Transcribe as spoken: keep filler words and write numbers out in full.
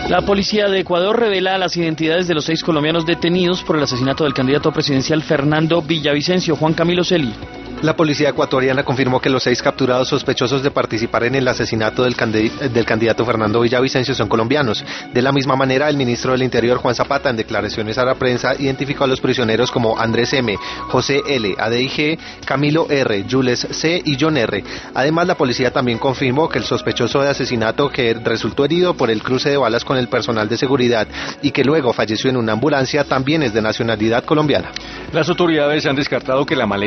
La policía de Ecuador revela las identidades de los seis colombianos detenidos por el asesinato del candidato presidencial Fernando Villavicencio. Juan Camilo Celi. La policía ecuatoriana confirmó que los seis capturados sospechosos de participar en el asesinato del, candid del candidato Fernando Villavicencio son colombianos. De la misma manera, el ministro del Interior, Juan Zapata, en declaraciones a la prensa, identificó a los prisioneros como Andrés M., José L., A D I G, Camilo R., Jules C. y John R. Además, la policía también confirmó que el sospechoso de asesinato, que resultó herido por el cruce de balas con el personal de seguridad y que luego falleció en una ambulancia, también es de nacionalidad colombiana. Las autoridades han descartado que la maleta